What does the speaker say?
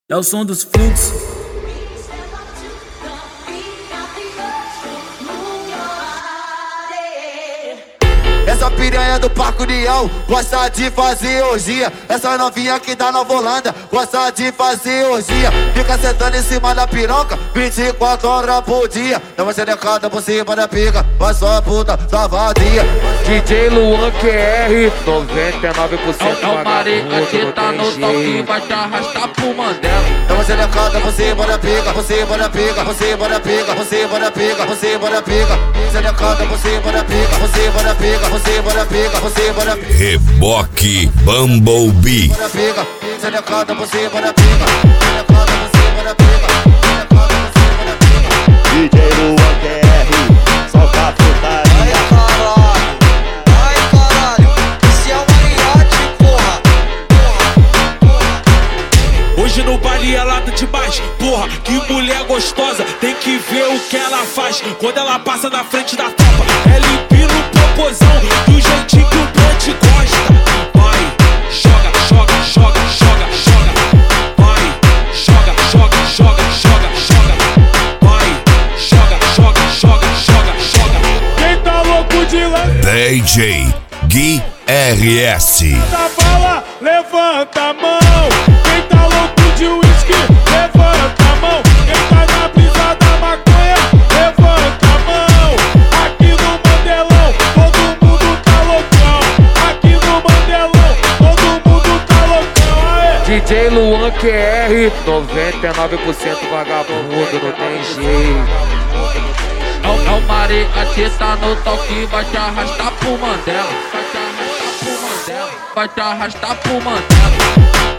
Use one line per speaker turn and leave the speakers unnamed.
É o som dos fluxos.
Essa piranha do Parque União gosta de fazer orgia. Essa novinha que tá na Volândia gosta de fazer orgia. Fica sentando em cima da piroca 24 horas por dia. Dá uma xerecada por cima da pica, vai só puta, só vadia.
DJ Luan QR, 99%
É o Marica que tá no toque, vai te arrastar pro Mandela.
Dá uma xerecada por cima da pica, por cima da pica, por cima da pica, por cima da pica, por cima da pica. Xerecada por cima da pica, por cima da pica, por cima da pica, por cima da pica.
Reboque Bumblebee.
Xerecada por cima da pica, xerecada por cima da pica, xerecada por cima da pica.
DJ Luan QR, solta a putaria.
Ai caralho, esse é o mariachi, porra.
Hoje no baile ela tá demais, porra, que mulher gostosa. Tem que ver o que ela faz quando ela passa na frente da tropa. Ela empina o popozão do jeitinho que o Blunt gosta. Vai, joga, joga, joga, joga, joga. Vai, joga, joga, joga, joga, joga. Vai, joga, joga, joga, joga, joga. Quem tá louco de lá?
DJ Gui RS.
Da bala, levanta a mão. Quem tá louco de uísque, levanta a mão. Quem tá na brisa da maconha, levanta a mão. Aqui no Mandelão, todo mundo tá loucão. Aqui no Mandelão, todo mundo tá loucão. Aê.
DJ Luan QR, 99% vagabundo, não tem jeito.
É o Marica que tá no toque, vai te arrastar pro Mandela. Vai te arrastar pro Mandela. Vai te arrastar pro Mandela.